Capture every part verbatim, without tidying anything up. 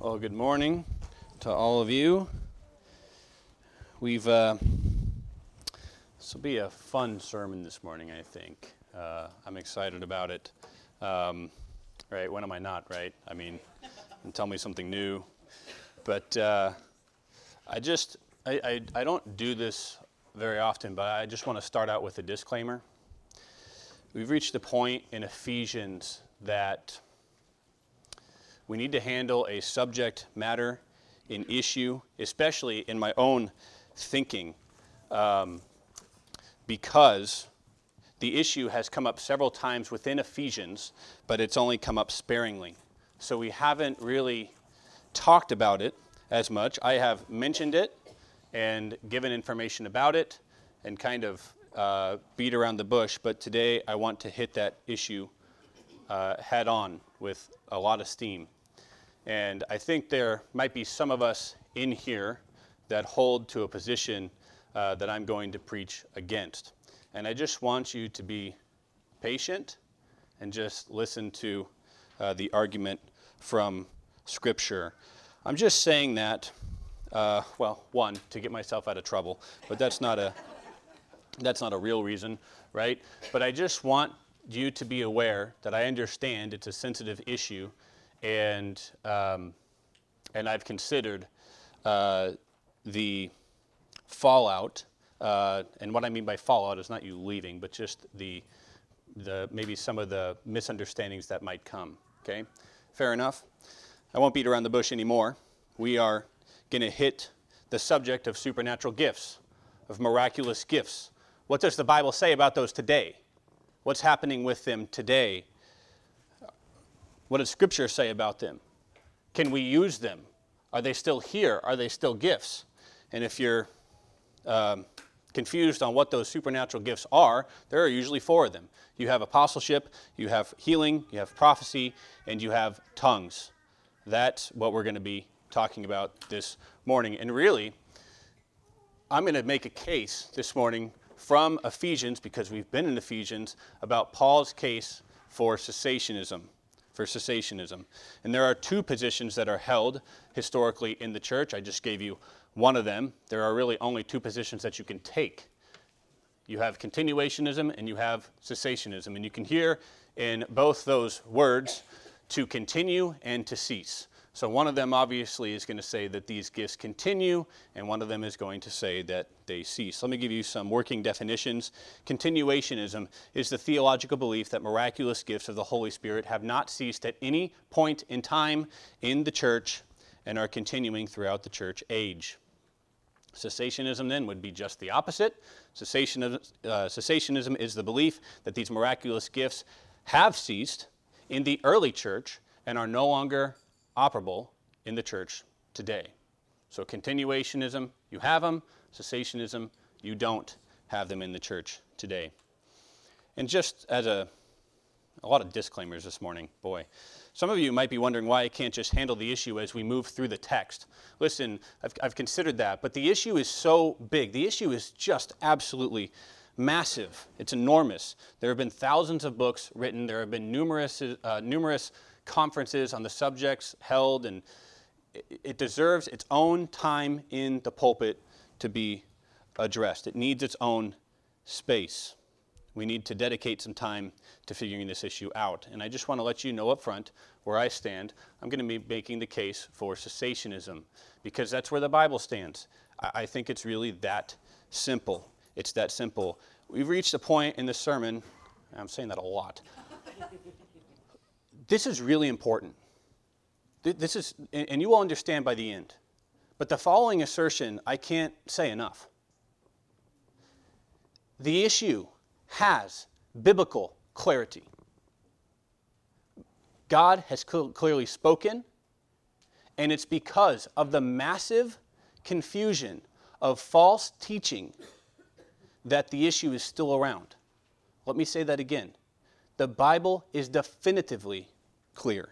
Well, good morning to all of you. We've, uh, this will be a fun sermon this morning, I think. Uh, I'm excited about it. Um, right, when am I not, right? I mean, and tell me something new. But uh, I just, I, I, I don't do this very often, but I just want to start out with a disclaimer. We've reached a point in Ephesians that we need to handle a subject matter, an issue, especially in my own thinking, um, because the issue has come up several times within Ephesians, but it's only come up sparingly. So we haven't really talked about it as much. I have mentioned it and given information about it and kind of uh, beat around the bush, but today I want to hit that issue uh, head on with a lot of steam. And I think there might be some of us in here that hold to a position uh, that I'm going to preach against. And I just want you to be patient and just listen to uh, the argument from Scripture. I'm just saying that, uh, well, one, to get myself out of trouble, but that's not a that's not a real reason, right? But I just want you to be aware that I understand it's a sensitive issue. And um, and I've considered uh, the fallout, uh, and what I mean by fallout is not you leaving, but just the the maybe some of the misunderstandings that might come. Okay, fair enough. I won't beat around the bush anymore. We are going to hit the subject of supernatural gifts, of miraculous gifts. What does the Bible say about those today? What's happening with them today? What does Scripture say about them? Can we use them? Are they still here? Are they still gifts? And if you're um, confused on what those supernatural gifts are, there are usually four of them. You have apostleship, you have healing, you have prophecy, and you have tongues. That's what we're going to be talking about this morning. And really, I'm going to make a case this morning from Ephesians, because we've been in Ephesians, about Paul's case for cessationism. for cessationism. And there are two positions that are held historically in the church. I just gave you one of them. There are really only two positions that you can take. You have continuationism and you have cessationism. And you can hear in both those words to continue and to cease. So one of them obviously is going to say that these gifts continue, and one of them is going to say that they cease. Let me give you some working definitions. Continuationism is the theological belief that miraculous gifts of the Holy Spirit have not ceased at any point in time in the church and are continuing throughout the church age. Cessationism then would be just the opposite. Cessationism, uh, cessationism is the belief that these miraculous gifts have ceased in the early church and are no longer operable in the church today. So continuationism, you have them. Cessationism, you don't have them in the church today. And just as a, a lot of disclaimers this morning, boy. Some of you might be wondering why I can't just handle the issue as we move through the text. Listen, I've, I've considered that, but the issue is so big. The issue is just absolutely massive. It's enormous. There have been thousands of books written. There have been numerous, uh, numerous conferences on the subjects held, and it deserves its own time in the pulpit to be addressed. It needs its own space. We need to dedicate some time to figuring this issue out. And I just want to let you know up front where I stand. I'm going to be making the case for cessationism because that's where the Bible stands. I think it's really that simple. It's that simple. We've reached a point in the sermon, I'm saying that a lot. This is really important. This is, and you will understand by the end. But the following assertion, I can't say enough. The issue has biblical clarity. God has cl- clearly spoken, and it's because of the massive confusion of false teaching that the issue is still around. Let me say that again. The Bible is definitively clear.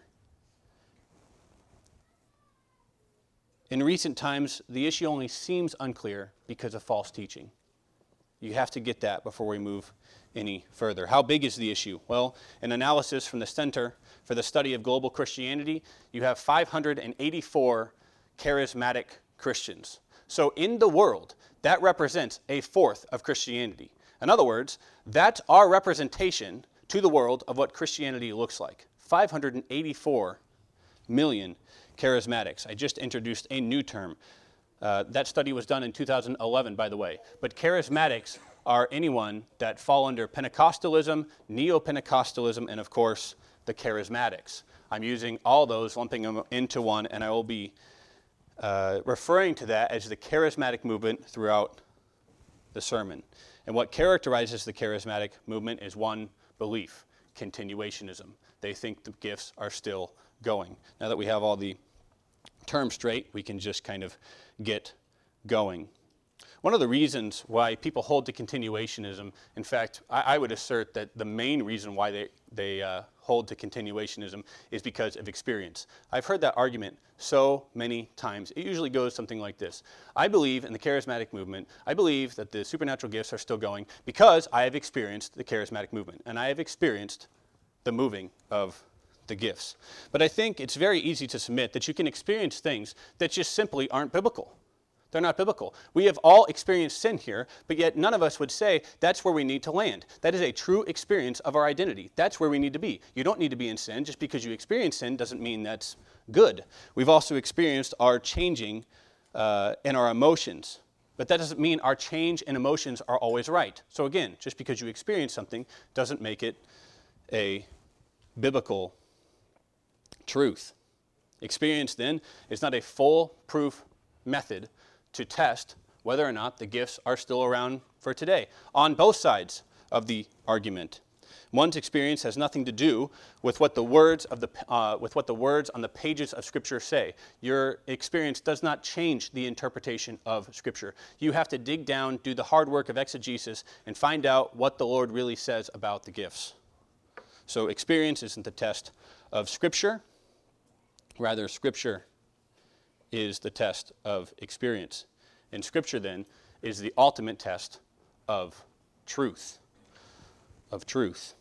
In recent times, the issue only seems unclear because of false teaching. You have to get that before we move any further. How big is the issue? Well, an analysis from the Center for the Study of Global Christianity, you have five hundred eighty-four charismatic Christians. So in the world, that represents a fourth of Christianity. In other words, that's our representation to the world of what Christianity looks like. five hundred eighty-four million charismatics. I just introduced a new term. Uh, that study was done in two thousand eleven, by the way. But charismatics are anyone that fall under Pentecostalism, Neo-Pentecostalism, and of course, the charismatics. I'm using all those, lumping them into one, and I will be uh, referring to that as the charismatic movement throughout the sermon. And what characterizes the charismatic movement is one belief: continuationism. They think the gifts are still going. Now that we have all the terms straight, we can just kind of get going. One of the reasons why people hold to continuationism, in fact, I, I would assert that the main reason why they, they uh, hold to continuationism is because of experience. I've heard that argument so many times. It usually goes something like this. I believe in the charismatic movement. I believe that the supernatural gifts are still going because I have experienced the charismatic movement, and I have experienced the moving of the gifts. But I think it's very easy to submit that you can experience things that just simply aren't biblical. They're not biblical. We have all experienced sin here, but yet none of us would say that's where we need to land. That is a true experience of our identity. That's where we need to be. You don't need to be in sin. Just because you experience sin doesn't mean that's good. We've also experienced our changing uh, in our emotions, but that doesn't mean our change in emotions are always right. So again, just because you experience something doesn't make it a biblical truth. Experience, then, is not a foolproof method to test whether or not the gifts are still around for today, on both sides of the argument. One's experience has nothing to do with what the words of the uh, with what the words on the pages of Scripture say. Your experience does not change the interpretation of Scripture. You have to dig down, do the hard work of exegesis, and find out what the Lord really says about the gifts. So experience isn't the test of Scripture. Rather, Scripture is the test of experience. And Scripture, then, is the ultimate test of truth. Of truth.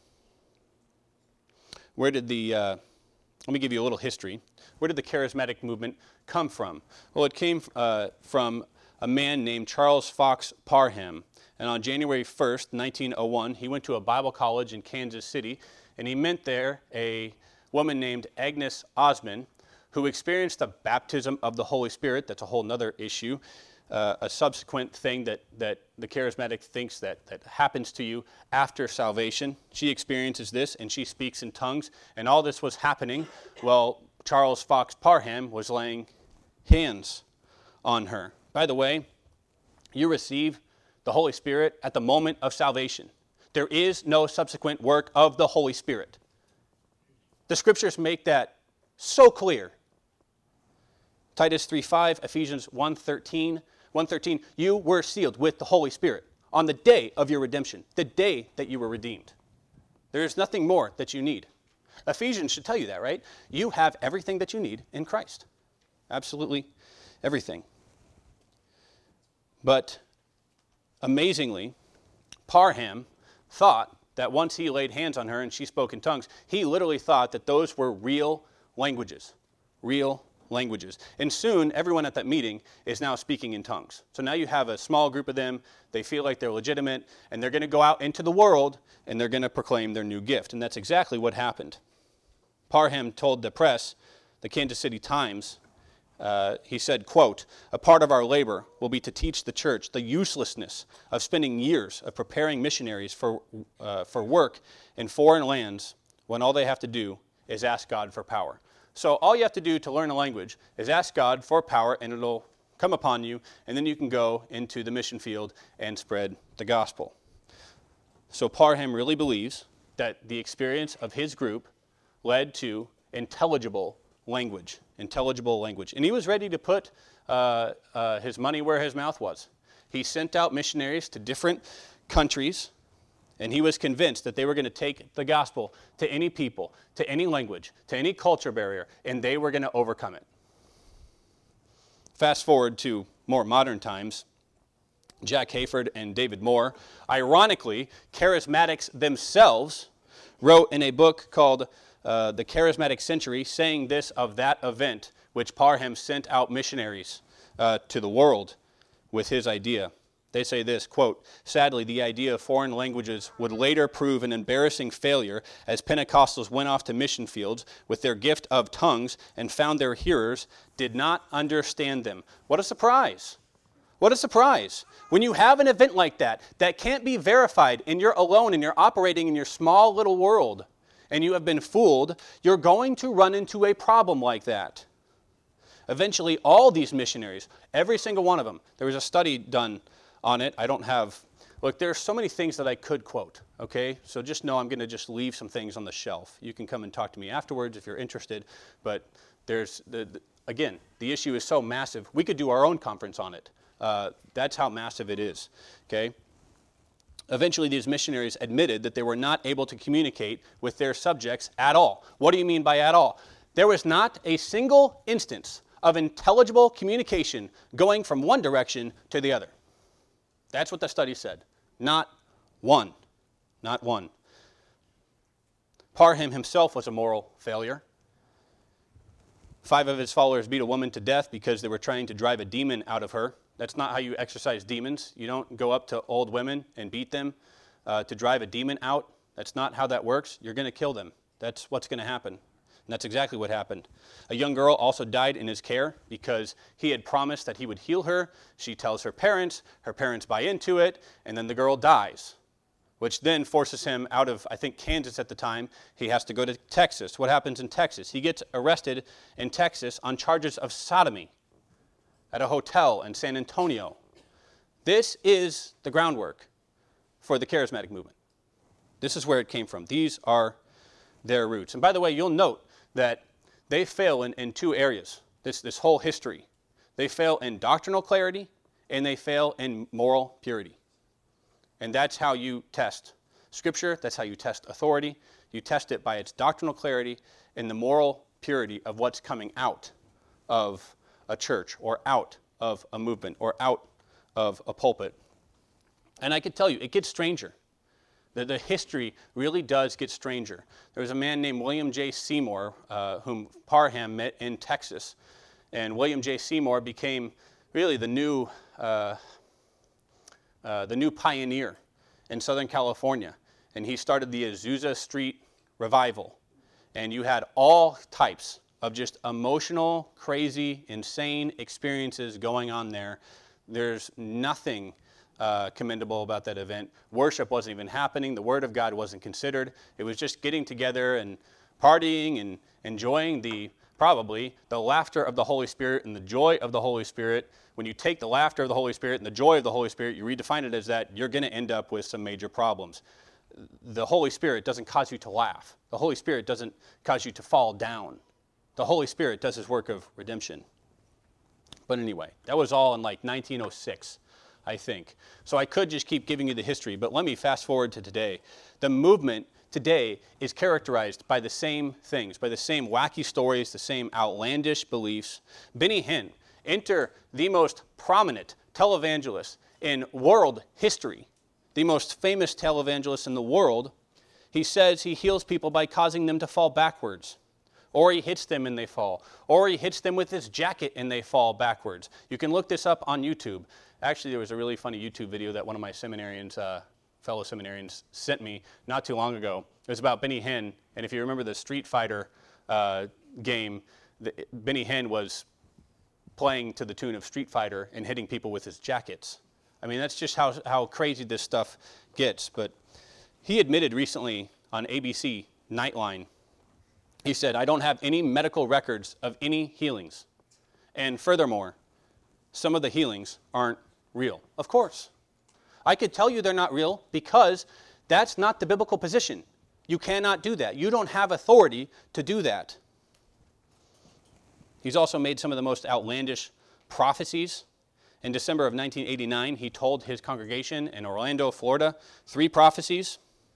Where did the, uh, let me give you a little history. Where did the charismatic movement come from? Well, it came uh, from a man named Charles Fox Parham. And on January first, nineteen oh one, he went to a Bible college in Kansas City, and he met there a woman named Agnes Osman, who experienced the baptism of the Holy Spirit. That's a whole other issue, uh, a subsequent thing that, that the charismatic thinks that, that happens to you after salvation. She experiences this, and she speaks in tongues, and all this was happening while Charles Fox Parham was laying hands on her. By the way, you receive the Holy Spirit at the moment of salvation. There is no subsequent work of the Holy Spirit. The Scriptures make that so clear. Titus three five, Ephesians one thirteen, one thirteen, you were sealed with the Holy Spirit on the day of your redemption, the day that you were redeemed. There is nothing more that you need. Ephesians should tell you that, right? You have everything that you need in Christ. Absolutely everything. But amazingly, Parham thought that once he laid hands on her and she spoke in tongues, he literally thought that those were real languages. Real languages. And soon, everyone at that meeting is now speaking in tongues. So now you have a small group of them. They feel like they're legitimate, and they're going to go out into the world, and they're going to proclaim their new gift. And that's exactly what happened. Parham told the press, the Kansas City Times, uh, he said, quote, "A part of our labor will be to teach the church the uselessness of spending years of preparing missionaries for, uh, for work in foreign lands when all they have to do is ask God for power." So all you have to do to learn a language is ask God for power, and it'll come upon you, and then you can go into the mission field and spread the gospel. So Parham really believes that the experience of his group led to intelligible language, intelligible language. And he was ready to put uh, uh, his money where his mouth was. He sent out missionaries to different countries, and he was convinced that they were going to take the gospel to any people, to any language, to any culture barrier, and they were going to overcome it. Fast forward to more modern times. Jack Hayford and David Moore. Ironically, charismatics themselves wrote in a book called uh, The Charismatic Century, saying this of that event, which Parham sent out missionaries uh, to the world with his idea. They say this, quote, "Sadly, the idea of foreign languages would later prove an embarrassing failure as Pentecostals went off to mission fields with their gift of tongues and found their hearers did not understand them." What a surprise. What a surprise. When you have an event like that, that can't be verified, and you're alone and you're operating in your small little world, and you have been fooled, you're going to run into a problem like that. Eventually, all these missionaries, every single one of them, there was a study done on it. I don't have, look, there's so many things that I could quote, okay? So just know I'm going to just leave some things on the shelf. You can come and talk to me afterwards if you're interested, but there's, the, the again, the issue is so massive, we could do our own conference on it. Uh, that's how massive it is, okay? Eventually, these missionaries admitted that they were not able to communicate with their subjects at all. What do you mean by at all? There was not a single instance of intelligible communication going from one direction to the other. That's what the study said. Not one. Not one. Parham himself was a moral failure. Five of his followers beat a woman to death because they were trying to drive a demon out of her. That's not how you exorcise demons. You don't go up to old women and beat them uh, to drive a demon out. That's not how that works. You're going to kill them. That's what's going to happen. And that's exactly what happened. A young girl also died in his care because he had promised that he would heal her. She tells her parents, her parents buy into it, and then the girl dies, which then forces him out of, I think, Kansas at the time. He has to go to Texas. What happens in Texas? He gets arrested in Texas on charges of sodomy at a hotel in San Antonio. This is the groundwork for the charismatic movement. This is where it came from. These are their roots. And by the way, you'll note that they fail in, in two areas, this, this whole history. They fail in doctrinal clarity, and they fail in moral purity. And that's how you test Scripture. That's how you test authority. You test it by its doctrinal clarity and the moral purity of what's coming out of a church or out of a movement or out of a pulpit. And I could tell you, it gets stranger. The, the history really does get stranger. There was a man named William J. Seymour, uh, whom Parham met in Texas. And William J. Seymour became really the new, uh, uh, the new pioneer in Southern California. And he started the Azusa Street Revival. And you had all types of just emotional, crazy, insane experiences going on there. There's nothing Uh, commendable about that event. Worship wasn't even happening. The Word of God wasn't considered. It was just getting together and partying and enjoying the, probably, the laughter of the Holy Spirit and the joy of the Holy Spirit. When you take the laughter of the Holy Spirit and the joy of the Holy Spirit, you redefine it as that, you're going to end up with some major problems. The Holy Spirit doesn't cause you to laugh. The Holy Spirit doesn't cause you to fall down. The Holy Spirit does His work of redemption. But anyway, that was all in like nineteen oh six. I think. So I could just keep giving you the history, but let me fast forward to today. The movement today is characterized by the same things, by the same wacky stories, the same outlandish beliefs. Benny Hinn, enter the most prominent televangelist in world history, the most famous televangelist in the world. He says he heals people by causing them to fall backwards. Or he hits them and they fall. Or he hits them with his jacket and they fall backwards. You can look this up on YouTube. Actually, there was a really funny YouTube video that one of my seminarians, uh, fellow seminarians, sent me not too long ago. It was about Benny Hinn, and if you remember the Street Fighter uh, game, the, Benny Hinn was playing to the tune of Street Fighter and hitting people with his jackets. I mean, that's just how, how crazy this stuff gets. But he admitted recently on A B C Nightline, he said, "I don't have any medical records of any healings. And furthermore, some of the healings aren't real." Of course. I could tell you they're not real because that's not the biblical position. You cannot do that. You don't have authority to do that. He's also made some of the most outlandish prophecies. In December of nineteen eighty-nine, he told his congregation in Orlando, Florida, three prophecies.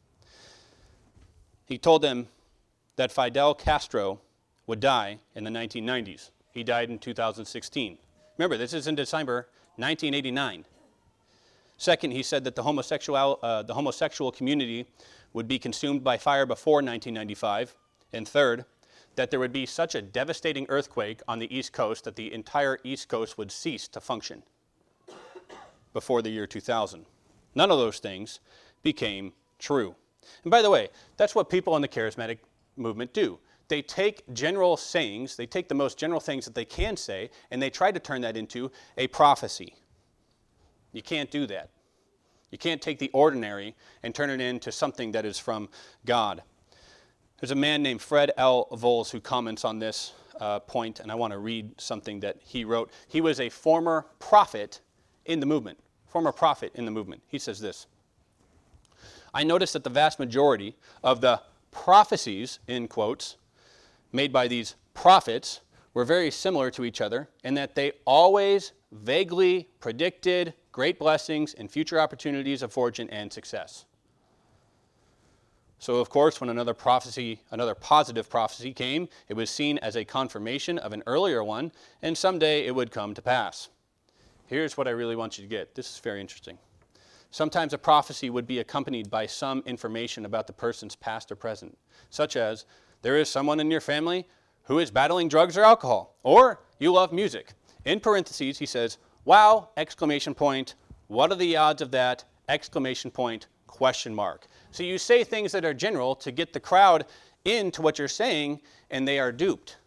He told them that Fidel Castro would die in the nineteen nineties. He died in two thousand sixteen. Remember, this is in December nineteen eighty-nine. Second, he said that the homosexual, uh, the homosexual community would be consumed by fire before nineteen ninety-five. And third, that there would be such a devastating earthquake on the East Coast that the entire East Coast would cease to function before the year two thousand. None of those things became true. And by the way, that's what people in the charismatic movement do. They take general sayings, they take the most general things that they can say, and they try to turn that into a prophecy. You can't do that. You can't take the ordinary and turn it into something that is from God. There's a man named Fred L. Voles who comments on this uh, point, and I want to read something that he wrote. He was a former prophet in the movement, former prophet in the movement. He says this: I noticed that the vast majority of the prophecies, in quotes, made by these prophets were very similar to each other, and that they always vaguely predicted great blessings and future opportunities of fortune and success. So, of course, when another prophecy, another positive prophecy came, it was seen as a confirmation of an earlier one, and someday it would come to pass. Here's what I really want you to get. This is very interesting. Sometimes a prophecy would be accompanied by some information about the person's past or present, such as, there is someone in your family who is battling drugs or alcohol, or you love music. In parentheses, he says, wow, exclamation point, what are the odds of that, exclamation point, question mark. So you say things that are general to get the crowd into what you're saying, and they are duped.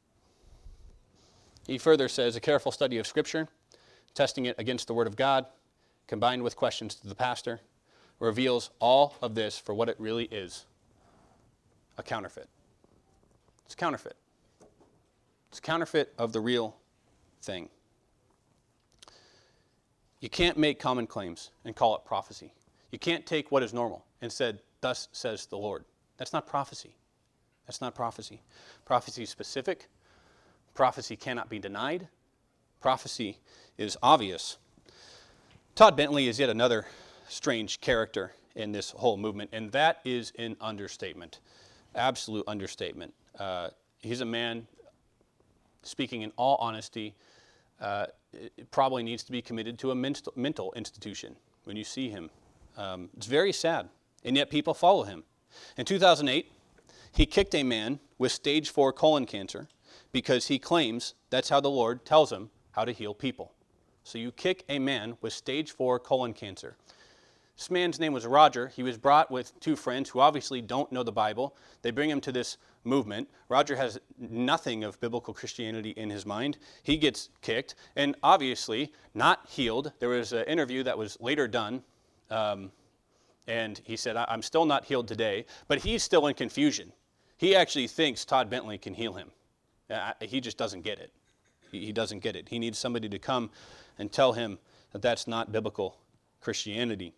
He further says, a careful study of Scripture, testing it against the Word of God, combined with questions to the pastor, reveals all of this for what it really is, a counterfeit. It's a counterfeit. It's a counterfeit of the real thing. You can't make common claims and call it prophecy. You can't take what is normal and said, thus says the Lord. That's not prophecy. That's not prophecy. Prophecy is specific. Prophecy cannot be denied. Prophecy is obvious. Todd Bentley is yet another strange character in this whole movement, and that is an understatement. Absolute understatement. Uh, he's a man, speaking in all honesty, uh, it probably needs to be committed to a mental, mental institution when you see him. Um, it's very sad, and yet people follow him. In two thousand eight, he kicked a man with stage four colon cancer because he claims that's how the Lord tells him how to heal people. So you kick a man with stage four colon cancer. This man's name was Roger. He was brought with two friends who obviously don't know the Bible. They bring him to this movement. Roger has nothing of biblical Christianity in his mind. He gets kicked and obviously not healed. There was an interview that was later done, um, and he said, I'm still not healed today, but he's still in confusion. He actually thinks Todd Bentley can heal him. Uh, he just doesn't get it. He, he doesn't get it. He needs somebody to come and tell him that that's not biblical Christianity.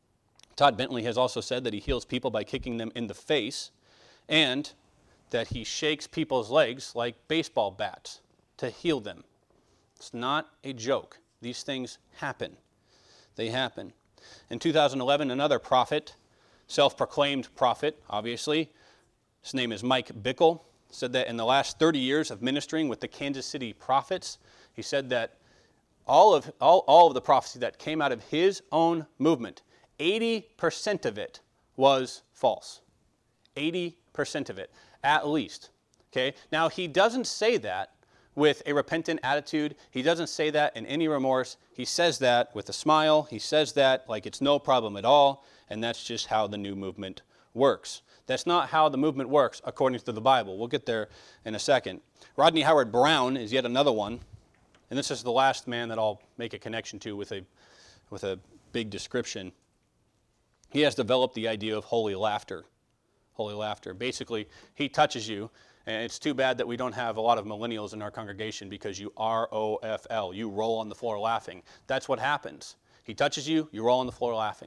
Todd Bentley has also said that he heals people by kicking them in the face, and that he shakes people's legs like baseball bats to heal them. It's not a joke. These things happen. They happen. In two thousand eleven, another prophet, self-proclaimed prophet, obviously, his name is Mike Bickle, said that in the last thirty years of ministering with the Kansas City Prophets, he said that all of, all, all of the prophecy that came out of his own movement, eighty percent of it was false. eighty percent of it, at least. Okay? Now, he doesn't say that with a repentant attitude. He doesn't say that in any remorse. He says that with a smile. He says that like it's no problem at all, and that's just how the new movement works. That's not how the movement works according to the Bible. We'll get there in a second. Rodney Howard-Browne is yet another one, and this is the last man that I'll make a connection to with a, with a big description. He has developed the idea of holy laughter. Holy laughter. Basically, he touches you, and it's too bad that we don't have a lot of millennials in our congregation because you R O F L. You roll on the floor laughing. That's what happens. He touches you, you roll on the floor laughing.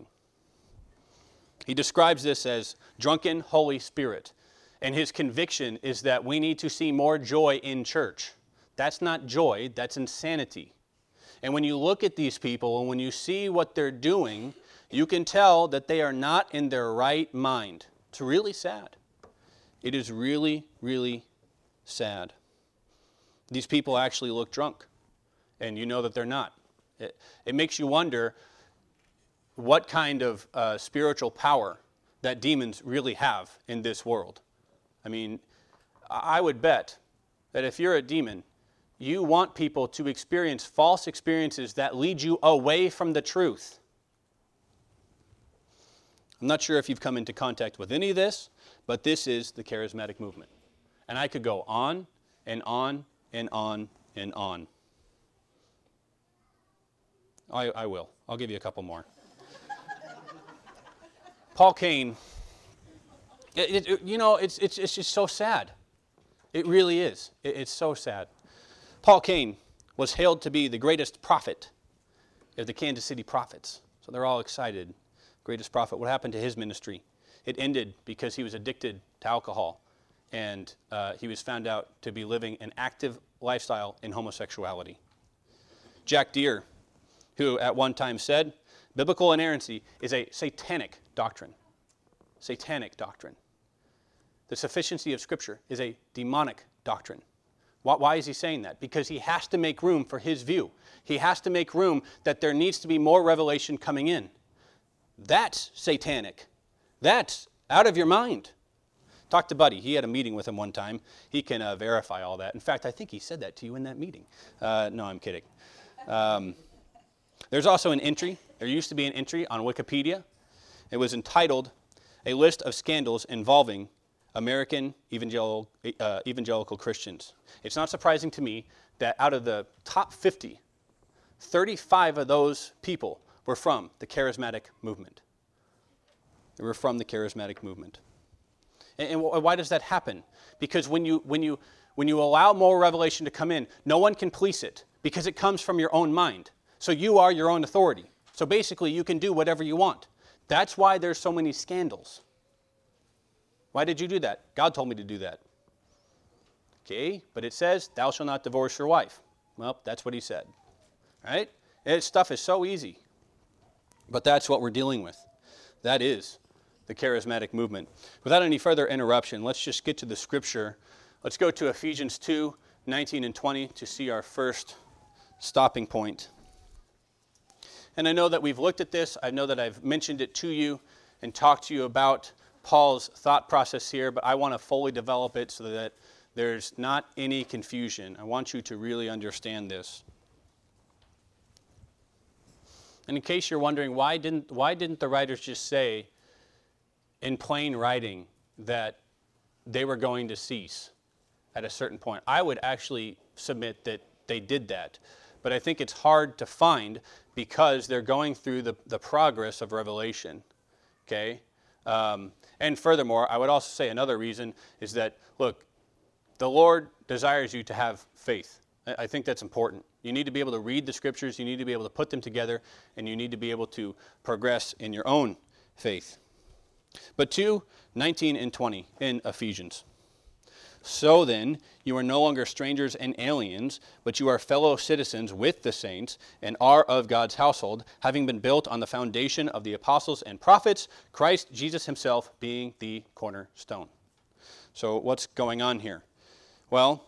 He describes this as drunken Holy Spirit, and his conviction is that we need to see more joy in church. That's not joy, that's insanity. And when you look at these people and when you see what they're doing, you can tell that they are not in their right mind. It's really sad. It is really, really sad. These people actually look drunk, and you know that they're not. It, it makes you wonder, what kind of uh, spiritual power that demons really have in this world. I mean, I would bet that if you're a demon, you want people to experience false experiences that lead you away from the truth. I'm not sure if you've come into contact with any of this, but this is the charismatic movement. And I could go on and on and on and on. I, I will. I'll give you a couple more. Paul Cain, it, it, you know, it's, it's, it's just so sad. It really is. It, it's so sad. Paul Cain was hailed to be the greatest prophet of the Kansas City prophets. So they're all excited. Greatest prophet. What happened to his ministry? It ended because he was addicted to alcohol, and uh, he was found out to be living an active lifestyle in homosexuality. Jack Deere, who at one time said, biblical inerrancy is a satanic doctrine. Satanic doctrine. The sufficiency of Scripture is a demonic doctrine. Why, why is he saying that? Because he has to make room for his view. He has to make room that there needs to be more revelation coming in. That's satanic. That's out of your mind. Talk to Buddy. He had a meeting with him one time. He can uh, verify all that. In fact, I think he said that to you in that meeting. Uh, no, I'm kidding. Um, there's also an entry. There used to be an entry on Wikipedia. It was entitled, A List of Scandals Involving American Evangelical, uh, Evangelical Christians. It's not surprising to me that out of the top fifty, thirty-five of those people were from the charismatic movement. They were from the charismatic movement. And, and why does that happen? Because when you, when you, when you allow more revelation to come in, no one can police it because it comes from your own mind. So you are your own authority. So basically you can do whatever you want. That's why there's so many scandals. Why did you do that? God told me to do that. Okay, but it says, thou shalt not divorce your wife. Well, that's what he said. All right? This stuff is so easy. But that's what we're dealing with. That is the charismatic movement. Without any further interruption, let's just get to the scripture. Let's go to Ephesians two, nineteen and twenty to see our first stopping point. And I know that we've looked at this. I know that I've mentioned it to you and talked to you about Paul's thought process here, but I want to fully develop it so that there's not any confusion. I want you to really understand this. And in case you're wondering, why didn't why didn't the writers just say in plain writing that they were going to cease at a certain point? I would actually submit that they did that. But I think it's hard to find because they're going through the, the progress of Revelation. Okay? Um, and furthermore, I would also say another reason is that, look, the Lord desires you to have faith. I think that's important. You need to be able to read the scriptures, you need to be able to put them together, and you need to be able to progress in your own faith. But two, nineteen and twenty in Ephesians. So then, you are no longer strangers and aliens, but you are fellow citizens with the saints and are of God's household, having been built on the foundation of the apostles and prophets, Christ Jesus himself being the cornerstone. So what's going on here? Well,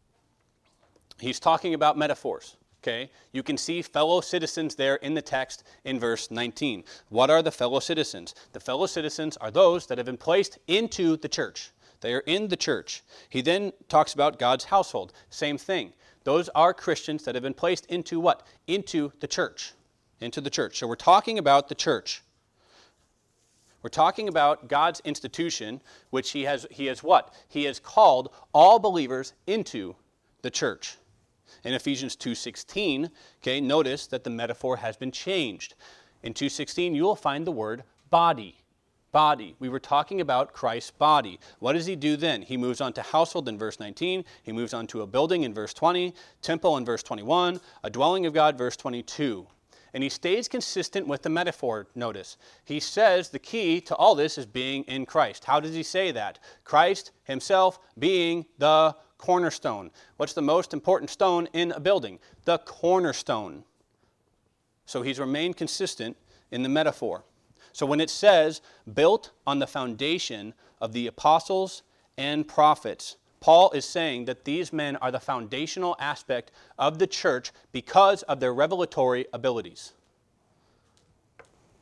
he's talking about metaphors, okay? You can see fellow citizens there in the text in verse nineteen. What are the fellow citizens? The fellow citizens are those that have been placed into the church. They are in the church. He then talks about God's household. Same thing. Those are Christians that have been placed into what? Into the church. Into the church. So we're talking about the church. We're talking about God's institution, which he has, he has what? He has called all believers into the church. In Ephesians two sixteen, okay, notice that the metaphor has been changed. In two sixteen, you will find the word body. Body. We were talking about Christ's body. What does he do then? He moves on to household in verse nineteen. He moves on to a building in verse twenty, temple in verse twenty-one, a dwelling of God, verse twenty-two. And he stays consistent with the metaphor, notice. He says the key to all this is being in Christ. How does he say that? Christ himself being the cornerstone. What's the most important stone in a building? The cornerstone. So he's remained consistent in the metaphor. So when it says, built on the foundation of the apostles and prophets, Paul is saying that these men are the foundational aspect of the church because of their revelatory abilities.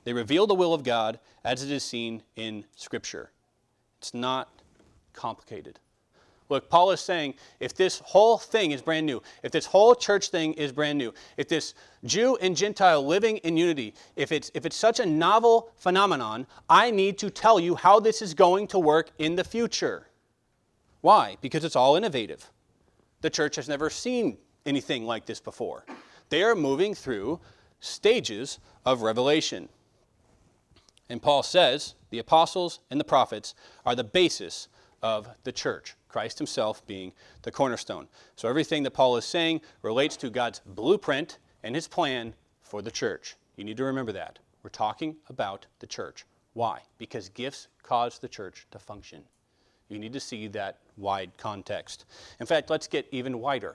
They reveal the will of God as it is seen in Scripture. It's not complicated. Look, Paul is saying, if this whole thing is brand new, if this whole church thing is brand new, if this Jew and Gentile living in unity, if it's, if it's such a novel phenomenon, I need to tell you how this is going to work in the future. Why? Because it's all innovative. The church has never seen anything like this before. They are moving through stages of revelation. And Paul says the apostles and the prophets are the basis of the church, Christ himself being the cornerstone. So everything that Paul is saying relates to God's blueprint and his plan for the church. You need to remember that. We're talking about the church. Why? Because gifts cause the church to function. You need to see that wide context. In fact, let's get even wider.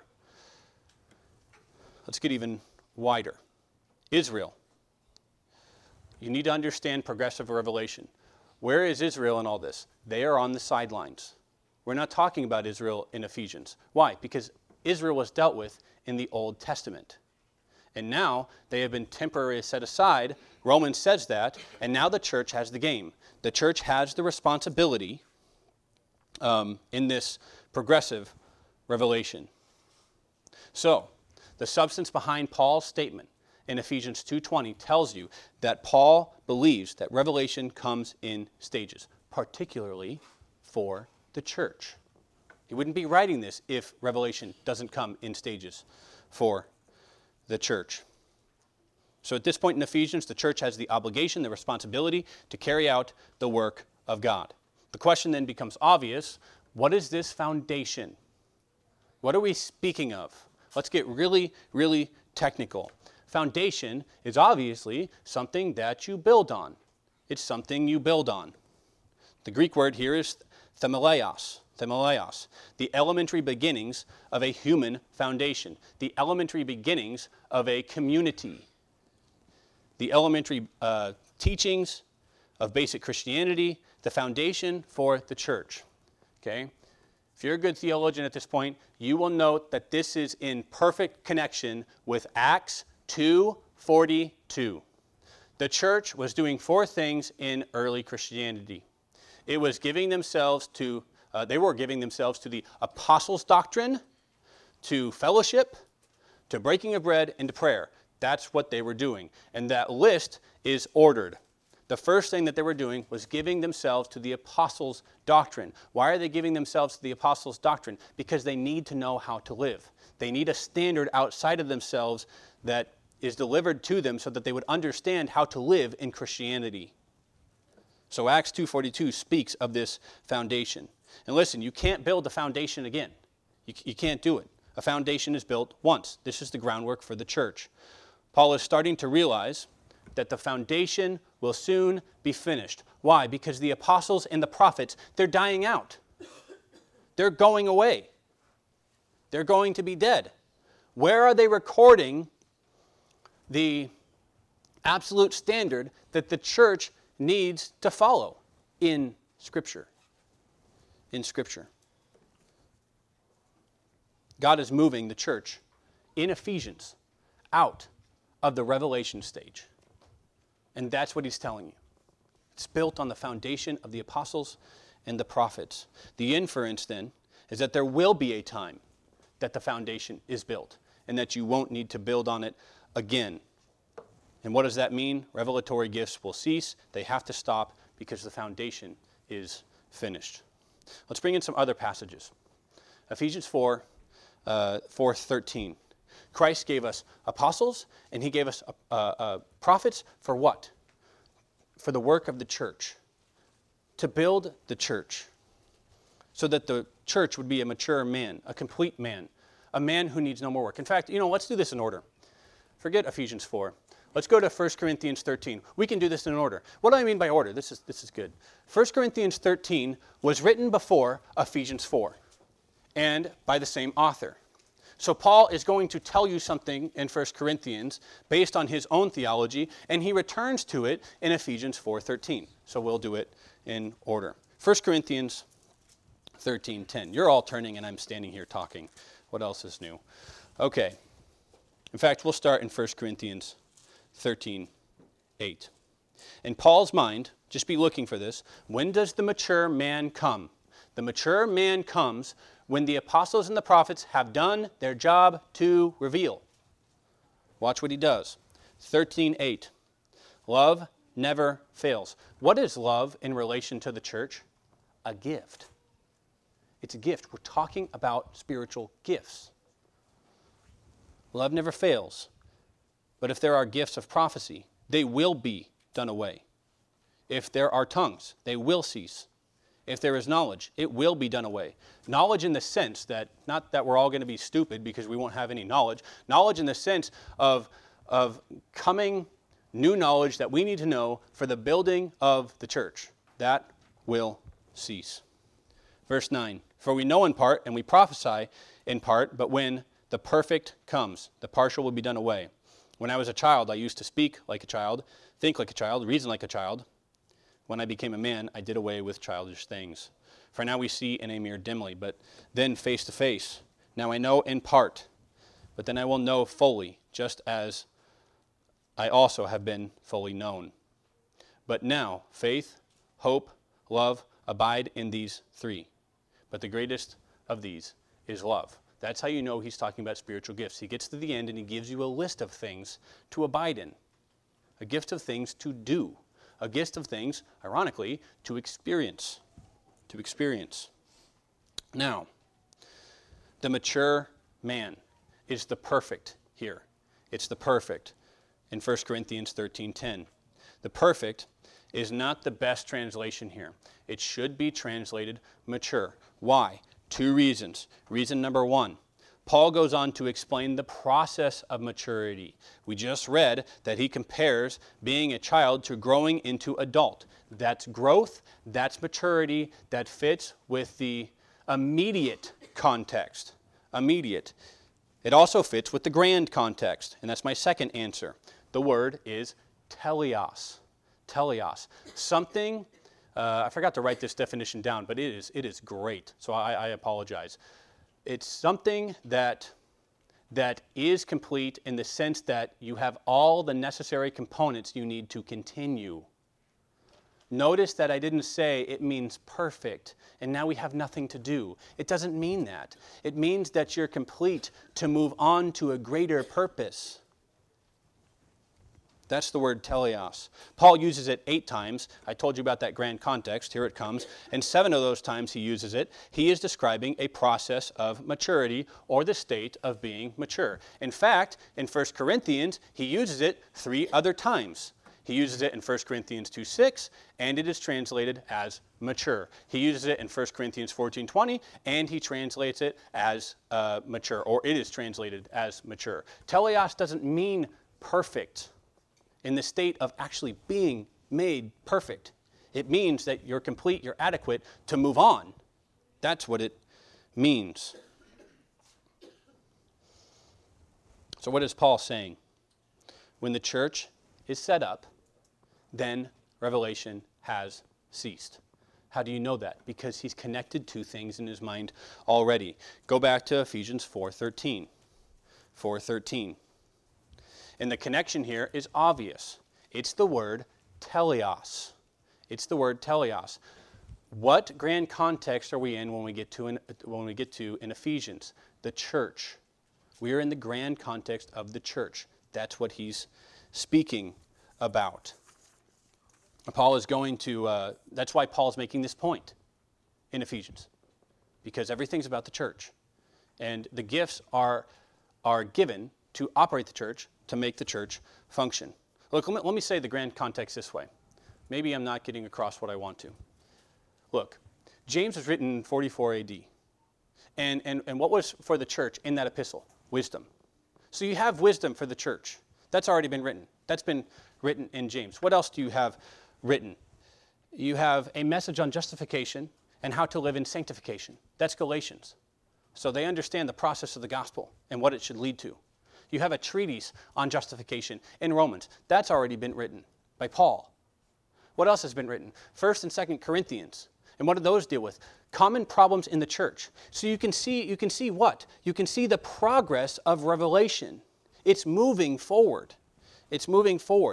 Let's get even wider. Israel. You need to understand progressive revelation. Where is Israel in all this? They are on the sidelines. We're not talking about Israel in Ephesians. Why? Because Israel was dealt with in the Old Testament. And now they have been temporarily set aside. Romans says that. And now the church has the game. The church has the responsibility um, in this progressive revelation. So, the substance behind Paul's statement in Ephesians two twenty tells you that Paul believes that revelation comes in stages, particularly for the church. He wouldn't be writing this if revelation doesn't come in stages for the church. So at this point in Ephesians, the church has the obligation, the responsibility to carry out the work of God. The question then becomes obvious. What is this foundation? What are we speaking of? Let's get really, really technical. Foundation is obviously something that you build on. It's something you build on. The Greek word here is themeleos, themeleos, the elementary beginnings of a human foundation, the elementary beginnings of a community, the elementary uh, teachings of basic Christianity, the foundation for the church. Okay? If you're a good theologian at this point, you will note that this is in perfect connection with Acts two forty-two. The church was doing four things in early Christianity. It was giving themselves to, uh, they were giving themselves to the apostles' doctrine, to fellowship, to breaking of bread, and to prayer. That's what they were doing. And that list is ordered. The first thing that they were doing was giving themselves to the apostles' doctrine. Why are they giving themselves to the apostles' doctrine? Because they need to know how to live. They need a standard outside of themselves that is delivered to them so that they would understand how to live in Christianity. So Acts two forty-two speaks of this foundation. And listen, you can't build a foundation again. You, you can't do it. A foundation is built once. This is the groundwork for the church. Paul is starting to realize that the foundation will soon be finished. Why? Because the apostles and the prophets, they're dying out. They're going away. They're going to be dead. Where are they recording the absolute standard that the church needs to follow? In Scripture. In Scripture. God is moving the church in Ephesians out of the revelation stage. And that's what he's telling you. It's built on the foundation of the apostles and the prophets. The inference then is that there will be a time that the foundation is built and that you won't need to build on it again. And what does that mean? Revelatory gifts will cease. They have to stop because the foundation is finished. Let's bring in some other passages. Ephesians four, uh, four thirteen. Christ gave us apostles and he gave us uh, uh, prophets for what? For the work of the church. To build the church. So that the church would be a mature man, a complete man. A man who needs no more work. In fact, you know, let's do this in order. Forget Ephesians four. Let's go to First Corinthians thirteen. We can do this in order. What do I mean by order? This is, this is good. First Corinthians thirteen was written before Ephesians four. And by the same author. So Paul is going to tell you something in First Corinthians based on his own theology, and he returns to it in Ephesians four thirteen. So we'll do it in order. First Corinthians thirteen ten. You're all turning and I'm standing here talking. What else is new? Okay. In fact, we'll start in First Corinthians thirteen eight. In Paul's mind, just be looking for this, when does the mature man come? The mature man comes when the apostles and the prophets have done their job to reveal. Watch what he does. thirteen eight. Love never fails. What is love in relation to the church? A gift. It's a gift. We're talking about spiritual gifts. Love never fails. But if there are gifts of prophecy, they will be done away. If there are tongues, they will cease. If there is knowledge, it will be done away. Knowledge in the sense that, not that we're all going to be stupid because we won't have any knowledge. Knowledge in the sense of, of coming new knowledge that we need to know for the building of the church. That will cease. Verse nine, for we know in part and we prophesy in part, but when the perfect comes, the partial will be done away. When I was a child, I used to speak like a child, think like a child, reason like a child. When I became a man, I did away with childish things. For now we see in a mirror dimly, but then face to face. Now I know in part, but then I will know fully, just as I also have been fully known. But now faith, hope, love abide in these three. But the greatest of these is love. That's how you know he's talking about spiritual gifts. He gets to the end and he gives you a list of things to abide in. A gift of things to do. A gift of things, ironically, to experience. To experience. Now, the mature man is the perfect here. It's the perfect in First Corinthians thirteen ten. The perfect is not the best translation here. It should be translated mature. Why? Two reasons. Reason number one, Paul goes on to explain the process of maturity. We just read that he compares being a child to growing into adult. That's growth, that's maturity, that fits with the immediate context. Immediate. It also fits with the grand context, and that's my second answer. The word is teleos. Teleos. Something, uh, I forgot to write this definition down, but it is, it is great, so I, I apologize. It's something that, that is complete in the sense that you have all the necessary components you need to continue. Notice that I didn't say it means perfect, and now we have nothing to do. It doesn't mean that. It means that you're complete to move on to a greater purpose. That's the word teleos. Paul uses it eight times. I told you about that grand context. Here it comes. And seven of those times he uses it, he is describing a process of maturity or the state of being mature. In fact, in First Corinthians, he uses it three other times. He uses it in First Corinthians two six, and it is translated as mature. He uses it in First Corinthians fourteen twenty, and he translates it as uh, mature, or it is translated as mature. Teleos doesn't mean perfect in the state of actually being made perfect. It means that you're complete, you're adequate to move on. That's what it means. So what is Paul saying? When the church is set up, then revelation has ceased. How do you know that? Because he's connected two things in his mind already. Go back to Ephesians four thirteen. four thirteen. And the connection here is obvious. It's the word teleos. It's the word teleos. What grand context are we in when we get to in, when we get to in Ephesians? The church. We are in the grand context of the church. That's what he's speaking about. Paul is going to, uh, that's why Paul's making this point in Ephesians, because everything's about the church. And the gifts are, are given to operate the church, to make the church function. Look, let me, let me say the grand context this way. Maybe I'm not getting across what I want to. Look, James was written in forty-four A D. And, and, and what was for the church in that epistle? Wisdom. So you have wisdom for the church. That's already been written. That's been written in James. What else do you have written? You have a message on justification and how to live in sanctification. That's Galatians. So they understand the process of the gospel and what it should lead to. You have a treatise on justification in Romans. That's already been written by Paul. What else has been written? First and Second Corinthians. And what do those deal with? Common problems in the church. So you can see, you can see what? You can see the progress of revelation. It's moving forward. It's moving forward.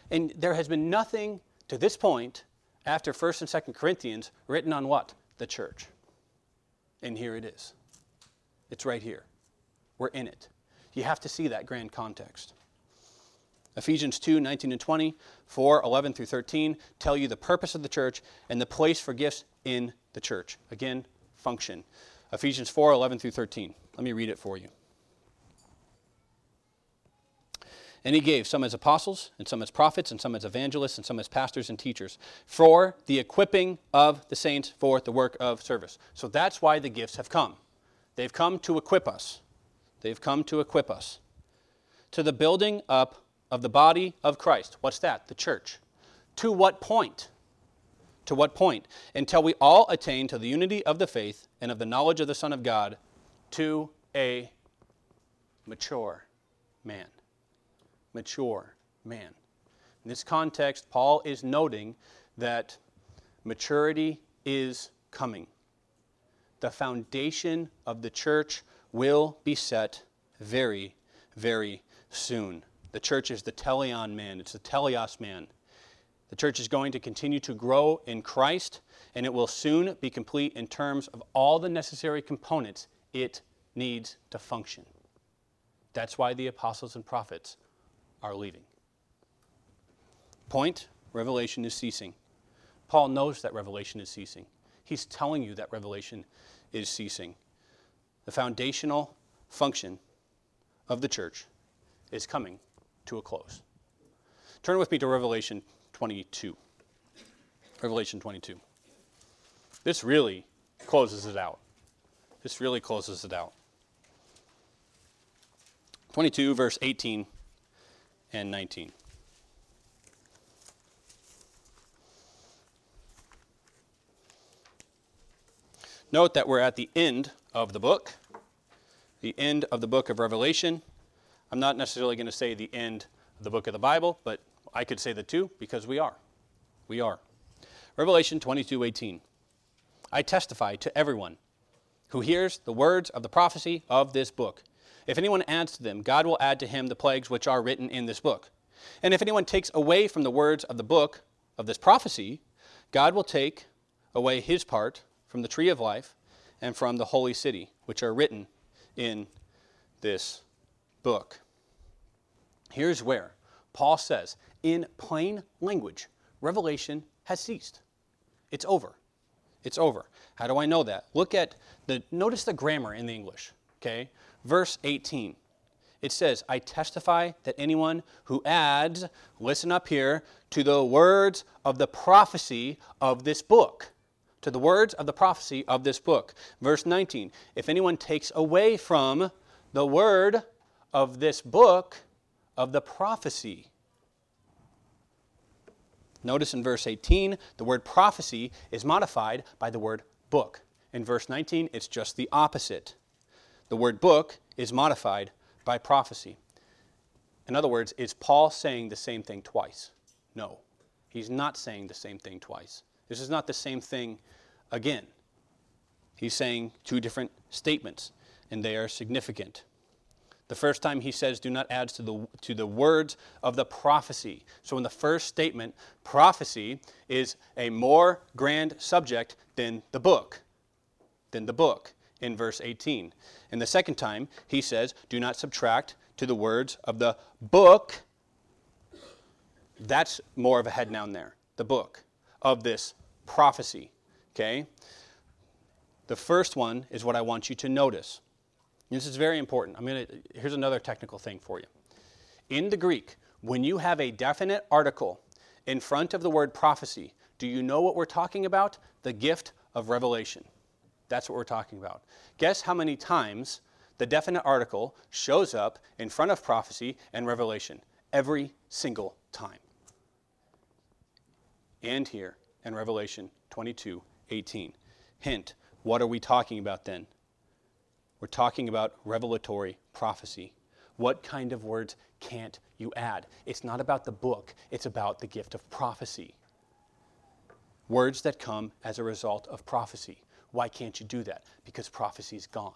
And there has been nothing to this point after First and Second Corinthians written on what? The church. And here it is. It's right here. We're in it. You have to see that grand context. Ephesians two, nineteen and twenty, four, eleven through thirteen tell you the purpose of the church and the place for gifts in the church. Again, function. Ephesians four, eleven through thirteen. Let me read it for you. And he gave some as apostles, and some as prophets, and some as evangelists, and some as pastors and teachers, for the equipping of the saints for the work of service. So that's why the gifts have come. They've come to equip us. They've come to equip us. To the building up of the body of Christ. What's that? The church. To what point? To what point? Until we all attain to the unity of the faith and of the knowledge of the Son of God, to a mature man. Mature man. In this context, Paul is noting that maturity is coming. The foundation of the church will be set very, very soon. The church is the teleon man. It's the teleos man. The church is going to continue to grow in Christ, and it will soon be complete in terms of all the necessary components it needs to function. That's why the apostles and prophets are leaving. Point, revelation is ceasing. Paul knows that revelation is ceasing. He's telling you that revelation is ceasing. The foundational function of the church is coming to a close. Turn with me to Revelation twenty-two. Revelation twenty-two. This really closes it out. This really closes it out. twenty-two, verse eighteen and nineteen. Note that we're at the end of the book, the end of the book of Revelation. I'm not necessarily going to say the end of the book of the Bible, but I could say the two because we are. We are. Revelation twenty-two eighteen. I testify to everyone who hears the words of the prophecy of this book. If anyone adds to them, God will add to him the plagues which are written in this book. And if anyone takes away from the words of the book of this prophecy, God will take away his part from the tree of life and from the holy city, which are written in this book. Here's where Paul says, in plain language, Revelation has ceased. It's over. It's over. How do I know that? Look at the, notice the grammar in the English, okay? Verse eighteen. It says, I testify that anyone who adds, listen up here, to the words of the prophecy of this book. To the words of the prophecy of this book. Verse nineteen. If anyone takes away from the word of this book of the prophecy. Notice in verse eighteen, the word prophecy is modified by the word book. In verse nineteen, it's just the opposite. The word book is modified by prophecy. In other words, is Paul saying the same thing twice? No, he's not saying the same thing twice. This is not the same thing again. He's saying two different statements, and they are significant. The first time he says, do not add to the, to the words of the prophecy. So in the first statement, prophecy is a more grand subject than the book. Than the book in verse eighteen. And the second time, he says, do not subtract to the words of the book. That's more of a head noun there. The book of this prophecy. Okay? The first one is what I want you to notice. This is very important. I'm going to, here's another technical thing for you. In the Greek, when you have a definite article in front of the word prophecy, do you know what we're talking about? The gift of revelation. That's what we're talking about. Guess how many times the definite article shows up in front of prophecy and revelation? Every single time. And here in Revelation twenty-two eighteen. Hint, what are we talking about then? We're talking about revelatory prophecy. What kind of words can't you add? It's not about the book. It's about the gift of prophecy. Words that come as a result of prophecy. Why can't you do that? Because prophecy is gone.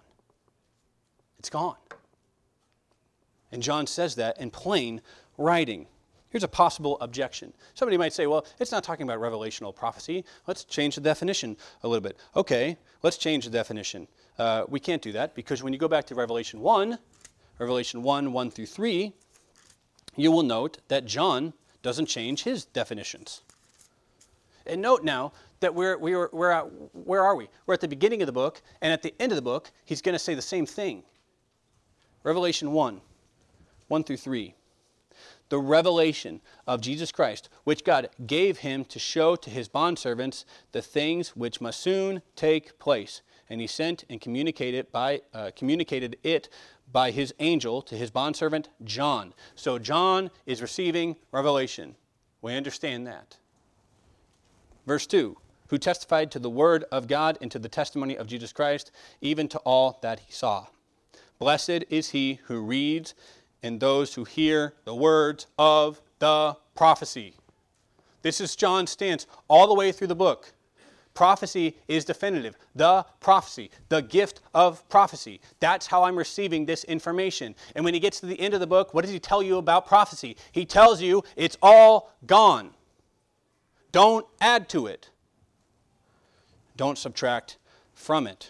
It's gone. And John says that in plain writing. Here's a possible objection. Somebody might say, well, it's not talking about revelational prophecy. Let's change the definition a little bit. Okay, let's change the definition. Uh, we can't do that because when you go back to Revelation one, Revelation one, one through three, you will note that John doesn't change his definitions. And note now that we're, we're, we're at, where are we? We're at the beginning of the book, and at the end of the book, he's going to say the same thing. Revelation one, one through three. The revelation of Jesus Christ, which God gave him to show to his bondservants the things which must soon take place. And he sent and communicated, by, uh, communicated it by his angel to his bondservant John. So John is receiving revelation. We understand that. Verse two, who testified to the word of God and to the testimony of Jesus Christ, even to all that he saw. Blessed is he who reads and those who hear the words of the prophecy. This is John's stance all the way through the book. Prophecy is definitive. The prophecy, the gift of prophecy. That's how I'm receiving this information. And when he gets to the end of the book, what does he tell you about prophecy? He tells you it's all gone. Don't add to it. Don't subtract from it.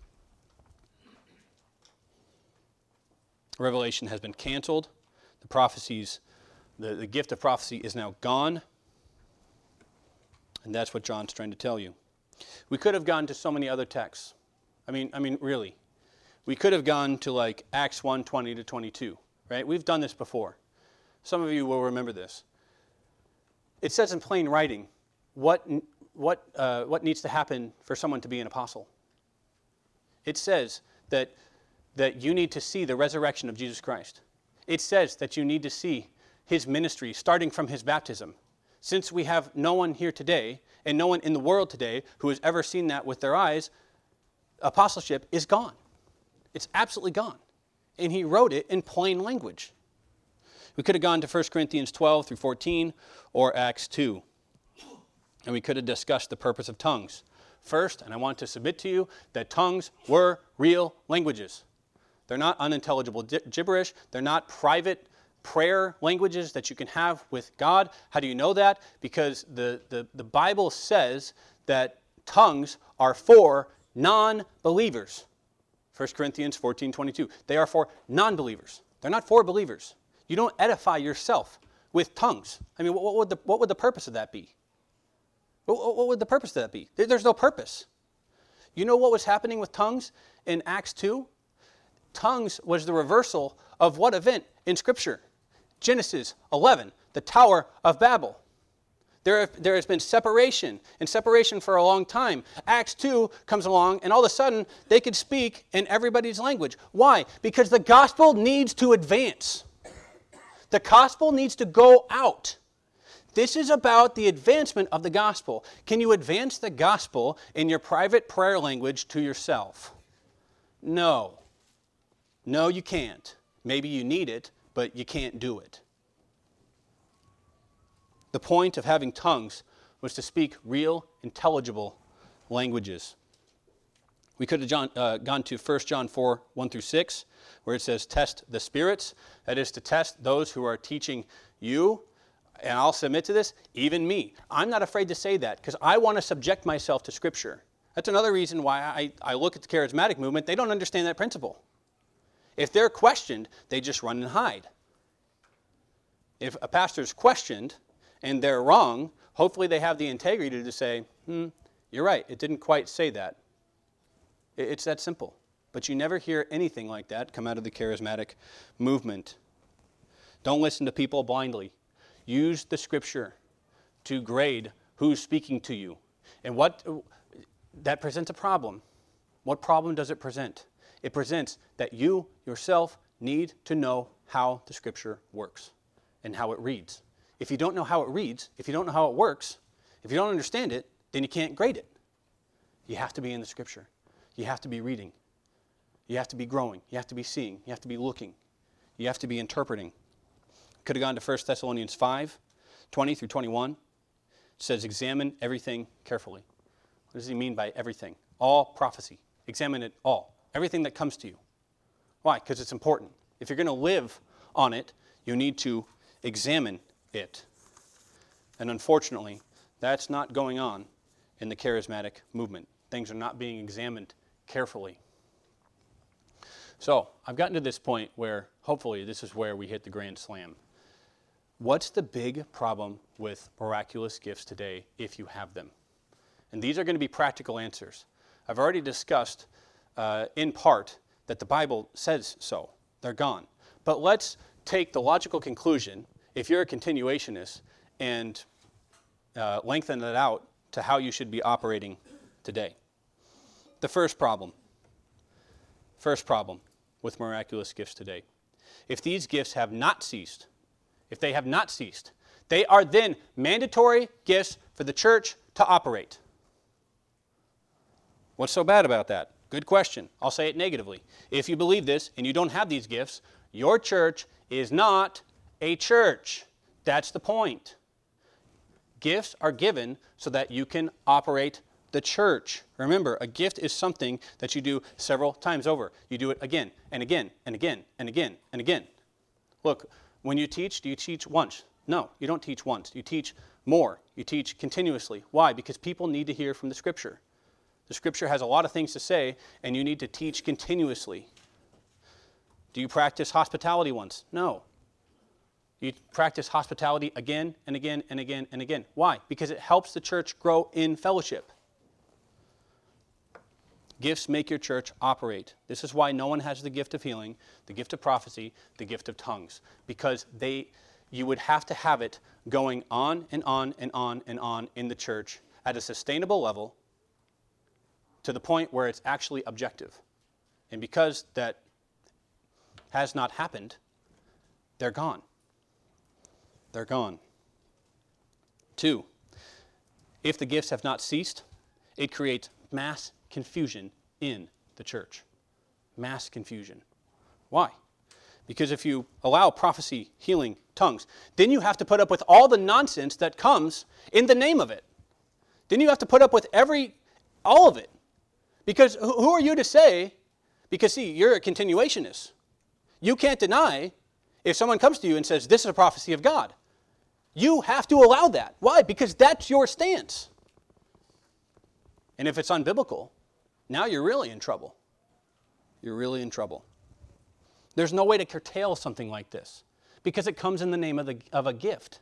Revelation has been canceled. The prophecies, the, the gift of prophecy is now gone. And that's what John's trying to tell you. We could have gone to so many other texts. I mean, I mean, really. We could have gone to like Acts one, twenty to twenty-two, right? We've done this before. Some of you will remember this. It says in plain writing what, what, uh, what needs to happen for someone to be an apostle. It says that, that you need to see the resurrection of Jesus Christ. It says that you need to see his ministry starting from his baptism. Since we have no one here today, and no one in the world today who has ever seen that with their eyes, apostleship is gone. It's absolutely gone. And he wrote it in plain language. We could have gone to First Corinthians twelve through fourteen or Acts two. And we could have discussed the purpose of tongues. First, and I want to submit to you that tongues were real languages. They're not unintelligible gibberish. They're not private prayer languages that you can have with God. How do you know that? Because the, the, the Bible says that tongues are for non-believers. First Corinthians fourteen twenty-two. They are for non-believers. They're not for believers. You don't edify yourself with tongues. I mean, what would the, what would the purpose of that be? What, what would the purpose of that be? There's no purpose. You know what was happening with tongues in Acts two? Tongues was the reversal of what event in Scripture? Genesis eleven, the Tower of Babel. There, there has been separation, and separation for a long time. Acts two comes along, and all of a sudden, they could speak in everybody's language. Why? Because the gospel needs to advance. The gospel needs to go out. This is about the advancement of the gospel. Can you advance the gospel in your private prayer language to yourself? No. No, you can't. Maybe you need it, but you can't do it. The point of having tongues was to speak real, intelligible languages. We could have John, uh, gone to First John four, one through six, where it says, test the spirits. That is to test those who are teaching you. And I'll submit to this, even me. I'm not afraid to say that because I want to subject myself to Scripture. That's another reason why I, I look at the charismatic movement. They don't understand that principle. If they're questioned, they just run and hide. If a pastor's questioned and they're wrong, hopefully they have the integrity to say, hmm, you're right, it didn't quite say that. It's that simple. But you never hear anything like that come out of the charismatic movement. Don't listen to people blindly. Use the Scripture to grade who's speaking to you. And what that presents a problem. What problem does it present? It presents that you yourself need to know how the Scripture works and how it reads. If you don't know how it reads, if you don't know how it works, if you don't understand it, then you can't grade it. You have to be in the Scripture. You have to be reading. You have to be growing. You have to be seeing. You have to be looking. You have to be interpreting. Could have gone to First Thessalonians five, twenty through twenty-one. It says, examine everything carefully. What does he mean by everything? All prophecy. Examine it all. Everything that comes to you. Why? Because it's important. If you're going to live on it, you need to examine it. And unfortunately, that's not going on in the charismatic movement. Things are not being examined carefully. So, I've gotten to this point where, hopefully, this is where we hit the grand slam. What's the big problem with miraculous gifts today if you have them? And these are going to be practical answers. I've already discussed, uh, in part, that the Bible says so. They're gone. But let's take the logical conclusion, if you're a continuationist, and uh, lengthen it out to how you should be operating today. The first problem. First problem with miraculous gifts today. If these gifts have not ceased, if they have not ceased, they are then mandatory gifts for the church to operate. What's so bad about that? Good question. I'll say it negatively. If you believe this and you don't have these gifts, your church is not a church. That's the point. Gifts are given so that you can operate the church. Remember, a gift is something that you do several times over. You do it again and again and again and again and again. Look, when you teach, do you teach once? No, you don't teach once. You teach more. You teach continuously. Why? Because people need to hear from the Scripture. The Scripture has a lot of things to say, and you need to teach continuously. Do you practice hospitality once? No. You practice hospitality again and again and again and again. Why? Because it helps the church grow in fellowship. Gifts make your church operate. This is why no one has the gift of healing, the gift of prophecy, the gift of tongues. Because they, you would have to have it going on and on and on and on in the church at a sustainable level to the point where it's actually objective. And because that has not happened, they're gone. They're gone. Two, if the gifts have not ceased, it creates mass confusion in the church. Mass confusion. Why? Because if you allow prophecy, healing, tongues, then you have to put up with all the nonsense that comes in the name of it. Then you have to put up with every, all of it. Because who are you to say, because see, you're a continuationist. You can't deny if someone comes to you and says, this is a prophecy of God. You have to allow that. Why? Because that's your stance. And if it's unbiblical, now you're really in trouble. You're really in trouble. There's no way to curtail something like this because it comes in the name of, the, of a gift.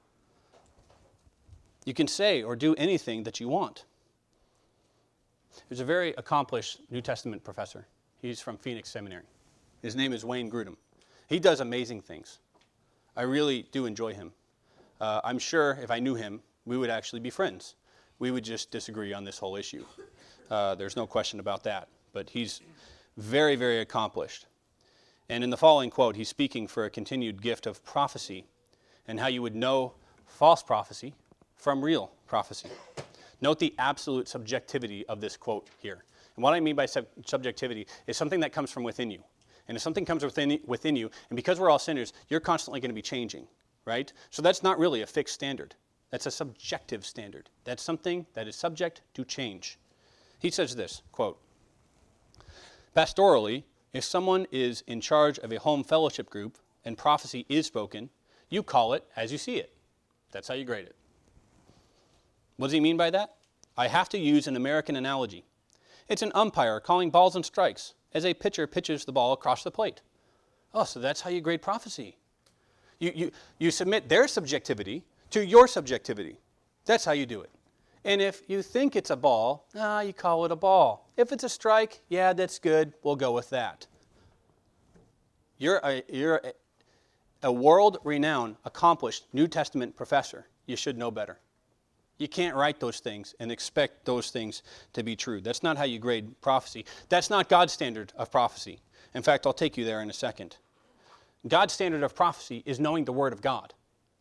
You can say or do anything that you want. There's a very accomplished New Testament professor. He's from Phoenix Seminary. His name is Wayne Grudem. He does amazing things. I really do enjoy him. Uh, I'm sure if I knew him, we would actually be friends. We would just disagree on this whole issue. Uh, there's no question about that. But he's very, very accomplished. And in the following quote, he's speaking for a continued gift of prophecy and how you would know false prophecy from real prophecy. Note the absolute subjectivity of this quote here. And what I mean by sub- subjectivity is something that comes from within you. And if something comes within, within you, and because we're all sinners, you're constantly going to be changing, right? So that's not really a fixed standard. That's a subjective standard. That's something that is subject to change. He says this, quote, pastorally, if someone is in charge of a home fellowship group and prophecy is spoken, you call it as you see it. That's how you grade it. What does he mean by that? I have to use an American analogy. It's an umpire calling balls and strikes as a pitcher pitches the ball across the plate. Oh, so that's how you grade prophecy. You, you, you submit their subjectivity to your subjectivity. That's how you do it. And if you think it's a ball, ah, you call it a ball. If it's a strike, yeah, that's good. We'll go with that. You're a, you're a, a world-renowned, accomplished New Testament professor. You should know better. You can't write those things and expect those things to be true. That's not how you grade prophecy. That's not God's standard of prophecy. In fact, I'll take you there in a second. God's standard of prophecy is knowing the Word of God.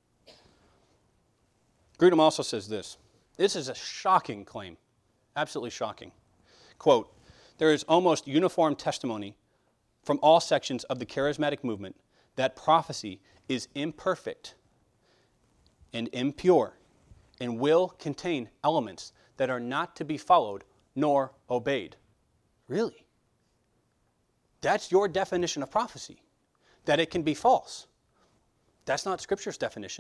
Grudem also says this. This is a shocking claim. Absolutely shocking. Quote, there is almost uniform testimony from all sections of the charismatic movement that prophecy is imperfect and impure and will contain elements that are not to be followed nor obeyed. Really? That's your definition of prophecy, that it can be false. That's not Scripture's definition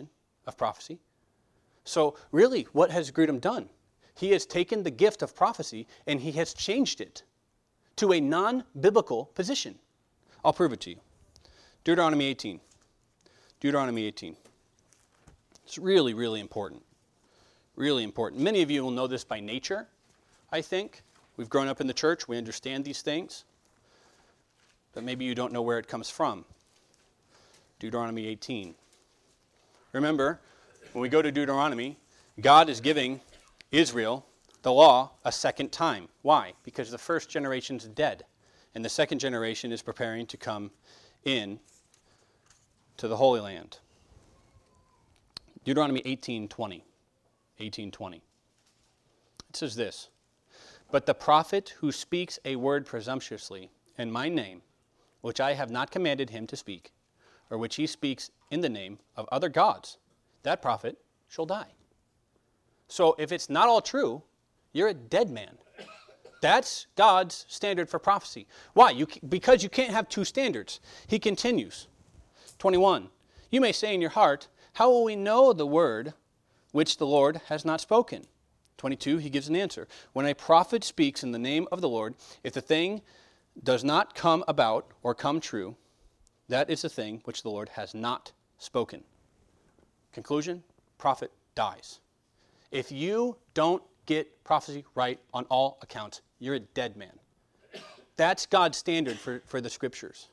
of prophecy. So really, what has Grudem done? He has taken the gift of prophecy and he has changed it to a non-biblical position. I'll prove it to you. Deuteronomy eighteen. Deuteronomy eighteen. It's really, really important. Really important. Many of you will know this by nature, I think. We've grown up in the church. We understand these things. But maybe you don't know where it comes from. Deuteronomy eighteen. Remember, when we go to Deuteronomy, God is giving Israel the law a second time. Why? Because the first generation is dead, and the second generation is preparing to come in to the Holy Land. Deuteronomy eighteen twenty. eighteen twenty. It says this, "But the prophet who speaks a word presumptuously in my name, which I have not commanded him to speak, or which he speaks in the name of other gods, that prophet shall die." So if it's not all true, you're a dead man. That's God's standard for prophecy. Why? You, because you can't have two standards. He continues. twenty-one. "You may say in your heart, how will we know the word which the Lord has not spoken?" twenty-two, he gives an answer. "When a prophet speaks in the name of the Lord, if the thing does not come about or come true, that is the thing which the Lord has not spoken." Conclusion, prophet dies. If you don't get prophecy right on all accounts, you're a dead man. That's God's standard for, for the scriptures.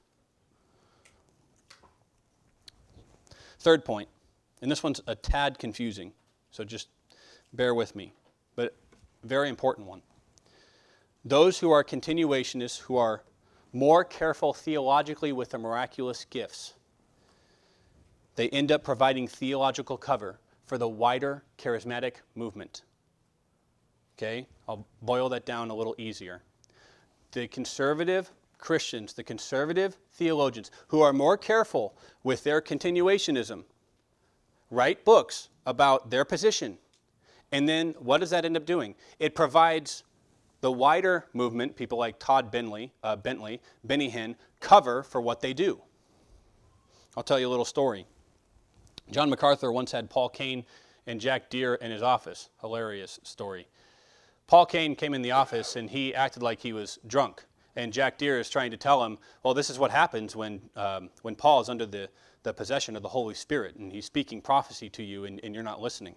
Third point, and this one's a tad confusing, so just bear with me, but very important one. Those who are continuationists, who are more careful theologically with the miraculous gifts, they end up providing theological cover for the wider charismatic movement. Okay, I'll boil that down a little easier. The conservative Christians, the conservative theologians, who are more careful with their continuationism, write books about their position. And then what does that end up doing? It provides the wider movement, people like Todd Bentley, uh, Bentley, Benny Hinn, cover for what they do. I'll tell you a little story. John MacArthur once had Paul Cain and Jack Deere in his office. Hilarious story. Paul Cain came in the office and he acted like he was drunk. And Jack Deere is trying to tell him, well, this is what happens when um, when Paul is under the, the possession of the Holy Spirit and he's speaking prophecy to you and, and you're not listening.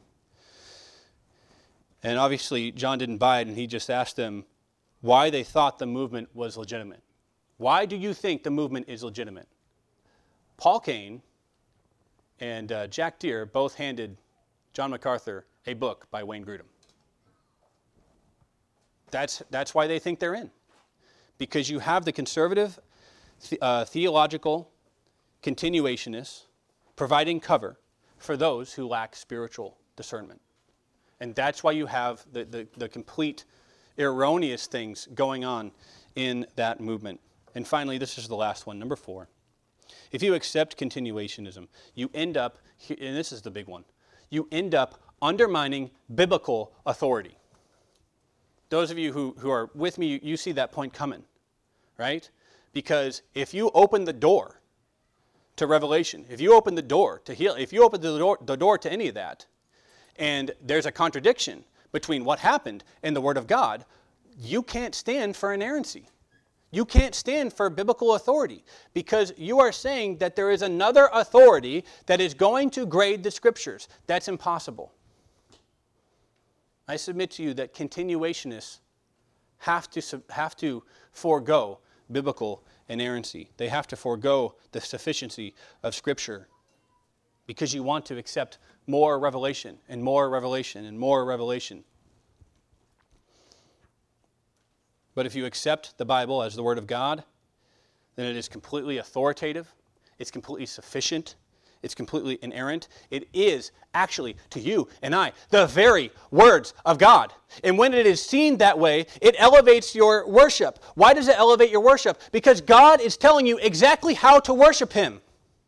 And obviously John didn't buy it and he just asked them why they thought the movement was legitimate. Why do you think the movement is legitimate? Paul Cain and uh, Jack Deere both handed John MacArthur a book by Wayne Grudem. That's, that's why they think they're in. Because you have the conservative the, uh, theological continuationists providing cover for those who lack spiritual discernment. And that's why you have the, the, the complete erroneous things going on in that movement. And finally, this is the last one, number four. If you accept continuationism, you end up, and this is the big one, you end up undermining biblical authority. Those of you who, who are with me, you, you see that point coming, right? Because if you open the door to revelation, if you open the door to heal, if you open the door, the door to any of that, and there's a contradiction between what happened and the Word of God, you can't stand for inerrancy. You can't stand for biblical authority because you are saying that there is another authority that is going to grade the Scriptures. That's impossible. I submit to you that continuationists have to, have to forego biblical inerrancy. They have to forego the sufficiency of Scripture because you want to accept more revelation and more revelation and more revelation. But if you accept the Bible as the Word of God, then it is completely authoritative, it's completely sufficient, it's completely inerrant. It is actually, to you and I, the very words of God. And when it is seen that way, it elevates your worship. Why does it elevate your worship? Because God is telling you exactly how to worship Him.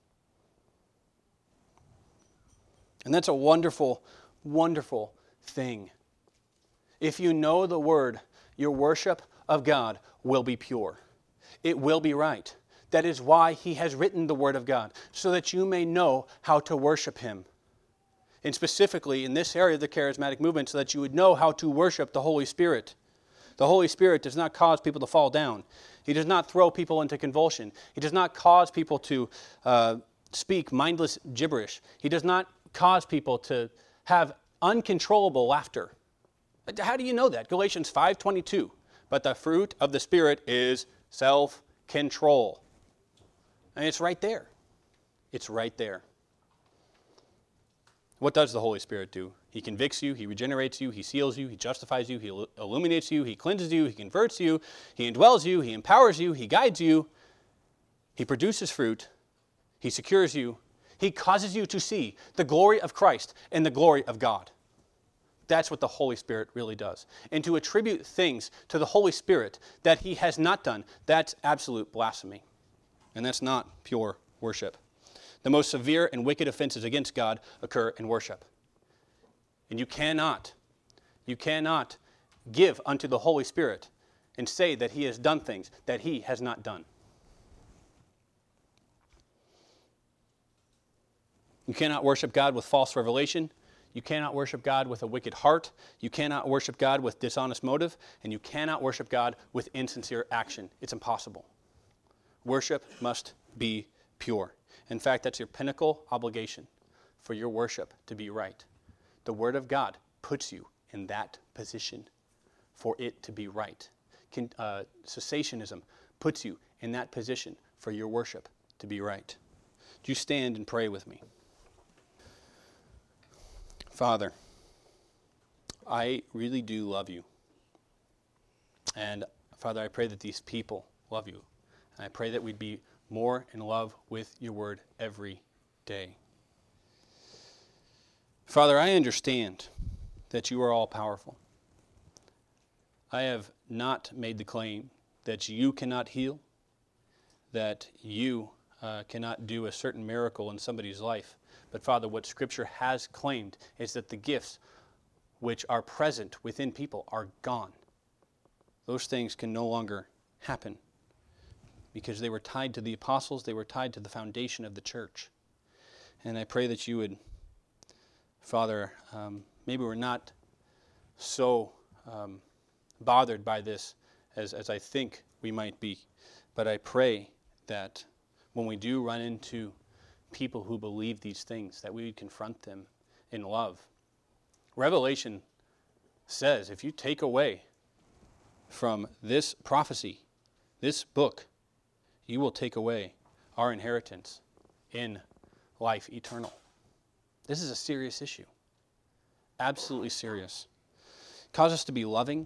And that's a wonderful, wonderful thing. If you know the Word, your worship of God will be pure. It will be right. That is why He has written the Word of God, so that you may know how to worship Him. and specifically in this area of the charismatic movement, so that you would know how to worship the Holy Spirit. The Holy Spirit does not cause people to fall down. He does not throw people into convulsion. He does not cause people to uh, speak mindless gibberish. He does not cause people to have uncontrollable laughter. How do you know that? Galatians five twenty-two. But the fruit of the Spirit is self-control. And it's right there. It's right there. What does the Holy Spirit do? He convicts you, He regenerates you, He seals you, He justifies you, He illuminates you, He cleanses you, He converts you, He indwells you, He empowers you, He guides you, He produces fruit, He secures you, He causes you to see the glory of Christ and the glory of God. That's what the Holy Spirit really does. And to attribute things to the Holy Spirit that He has not done, that's absolute blasphemy. And that's not pure worship. The most severe and wicked offenses against God occur in worship. And you cannot, you cannot give unto the Holy Spirit and say that He has done things that He has not done. You cannot worship God with false revelation. You cannot worship God with a wicked heart. You cannot worship God with dishonest motive. And you cannot worship God with insincere action. It's impossible. Worship must be pure. In fact, that's your pinnacle obligation for your worship to be right. The Word of God puts you in that position for it to be right. Can, uh, cessationism puts you in that position for your worship to be right. Do you stand and pray with me? Father, I really do love you. And Father, I pray that these people love you. And I pray that we'd be more in love with your word every day. Father, I understand that you are all powerful. I have not made the claim that you cannot heal, that you uh, cannot do a certain miracle in somebody's life. But Father, what Scripture has claimed is that the gifts which are present within people are gone. Those things can no longer happen because they were tied to the apostles, they were tied to the foundation of the church. And I pray that you would, Father, um, maybe we're not so um, bothered by this as, as I think we might be, but I pray that when we do run into people who believe these things, that we would confront them in love. Revelation says if you take away from this prophecy, this book, you will take away our inheritance in life eternal. This is a serious issue. Absolutely serious. Cause us to be loving.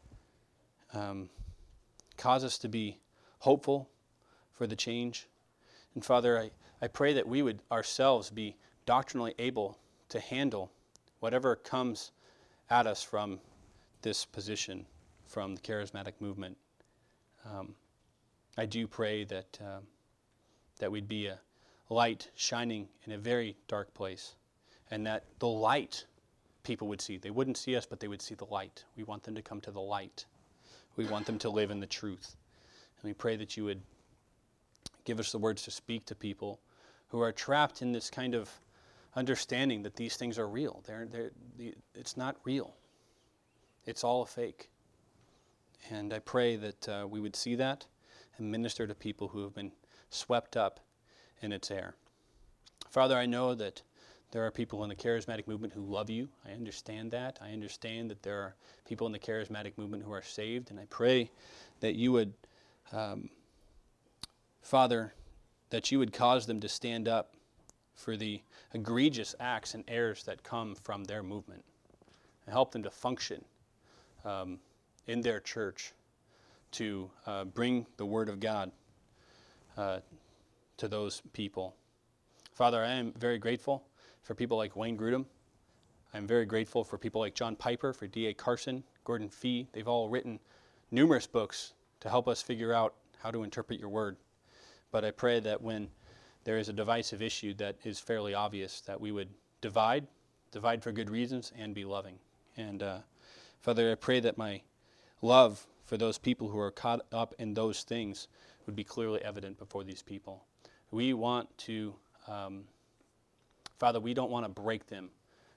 Um, cause us to be hopeful for the change. And Father, I I pray that we would ourselves be doctrinally able to handle whatever comes at us from this position, from the charismatic movement. Um, I do pray that uh, that we'd be a light shining in a very dark place, and that the light people would see. They wouldn't see us, but they would see the light. We want them to come to the light. We want them to live in the truth. And we pray that you would give us the words to speak to people who are trapped in this kind of understanding that these things are real. They're, they're, it's not real. It's all a fake. And I pray that uh, we would see that and minister to people who have been swept up in its air. Father, I know that there are people in the charismatic movement who love you. I understand that. I understand that there are people in the charismatic movement who are saved. And I pray that you would, um, Father, that you would cause them to stand up for the egregious acts and errors that come from their movement, and help them to function um, in their church to uh, bring the Word of God uh, to those people. Father, I am very grateful for people like Wayne Grudem. I'm very grateful for people like John Piper, for D A Carson, Gordon Fee. They've all written numerous books to help us figure out how to interpret your Word. But I pray that when there is a divisive issue that is fairly obvious, that we would divide, divide for good reasons, and be loving. And uh, Father, I pray that my love for those people who are caught up in those things would be clearly evident before these people. We want to, um, Father, we don't want to break them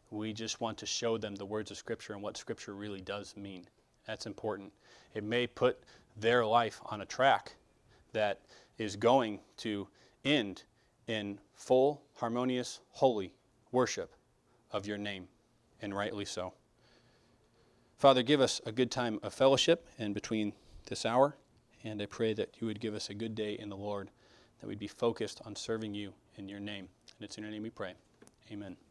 We just want to show them the words of Scripture and what Scripture really does mean. That's important. It may put their life on a track that is going to end in full, harmonious, holy worship of your name, and rightly so. Father, give us a good time of fellowship in between this hour, and I pray that you would give us a good day in the Lord, that we'd be focused on serving you in your name. And it's in your name we pray. Amen.